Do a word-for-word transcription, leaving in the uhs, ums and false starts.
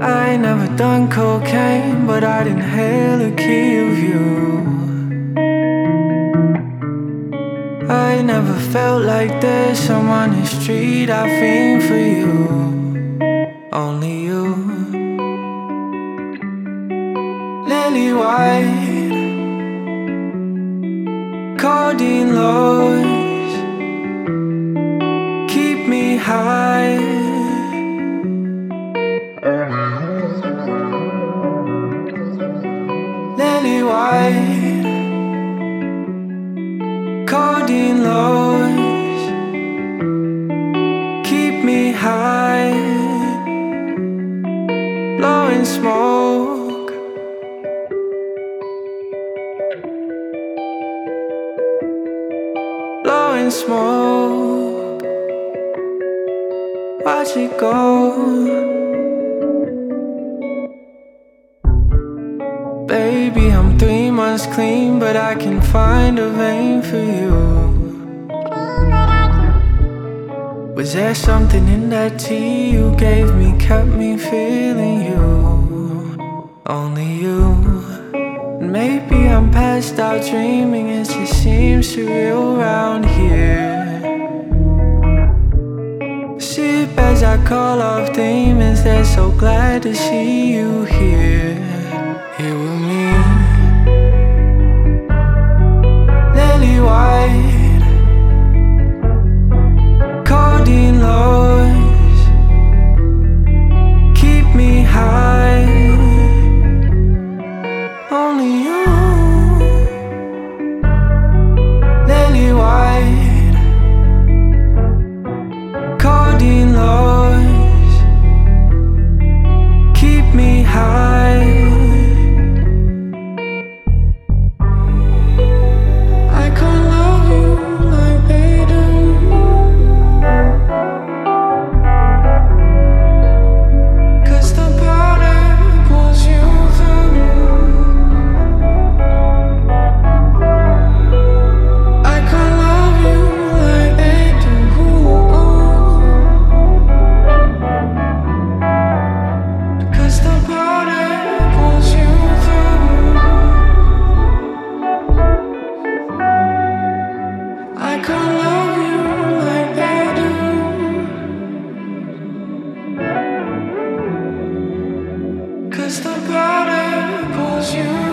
I ain't never done cocaine, but I'd inhale a key of you. I ain't never felt like this. I'm on the street, I fiend for you. Only you. Lily white, codeine lows, keep me high. Lily white, codeine lows, keep me high. Blowing smoke, blowing smoke. Watch it go. Baby, I'm three months clean, but I can find a vein for you. Was there something in that tea you gave me, kept me feeling you? Only you. And maybe I'm passed out dreaming, it just seems surreal around here. Sleep as I call off demons, they're so glad to see you here. Here with me. Lily white, codeine lows, keep me high. Only you. Lily white, codeine lows, keep me high. Cause the powder pulls you